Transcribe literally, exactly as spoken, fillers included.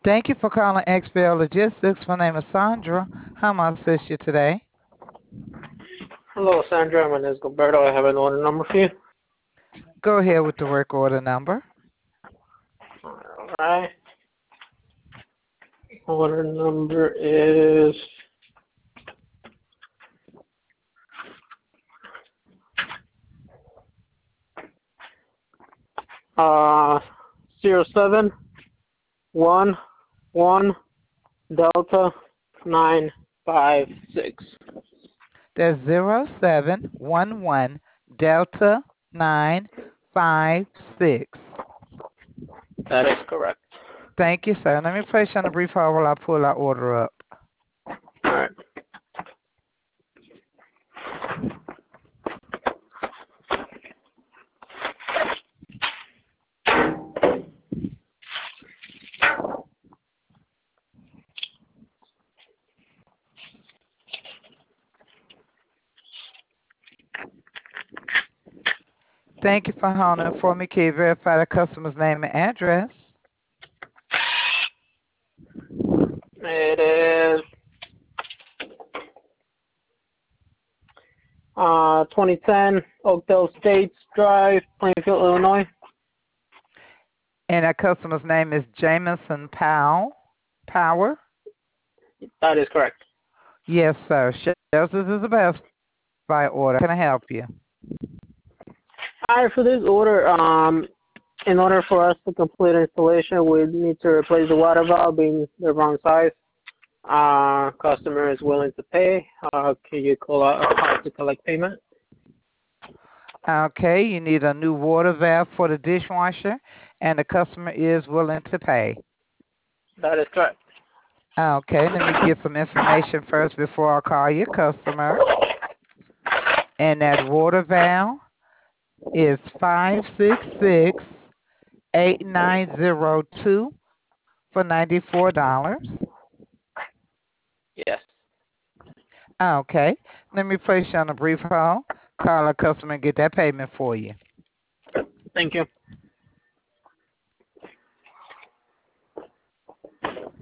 Thank you for calling X B L Logistics. My name is Sandra. How may I assist you today? Hello, Sandra. My name is Gilberto. I have an order number for you. Go ahead with the work order number. All right. Order number is uh zero seven one one Delta nine five six. That's zero seven one one Delta nine five six. That is correct. Thank you, sir. Let me place you on a brief hold while I pull our order up. All right. Thank you for holding for me. Can you verify the customer's name and address? It is uh twenty ten Oakdale States Drive, Plainfield, Illinois. And our customer's name is Jameson Powell. Power? That is correct. Yes, sir. Shells, this is a best by order. Can I help you? All right, for this order, um, in order for us to complete installation, we need to replace the water valve being the wrong size. Uh, customer is willing to pay. Uh, can you call out how to collect payment? Okay, you need a new water valve for the dishwasher, and the customer is willing to pay. That is correct. Okay, let me get some information first before I call your customer. And that water valve is five six six, eight nine zero two for ninety-four dollars. Yes. Okay, let me place you on a brief hold. Call a customer and get that payment for you. Thank you.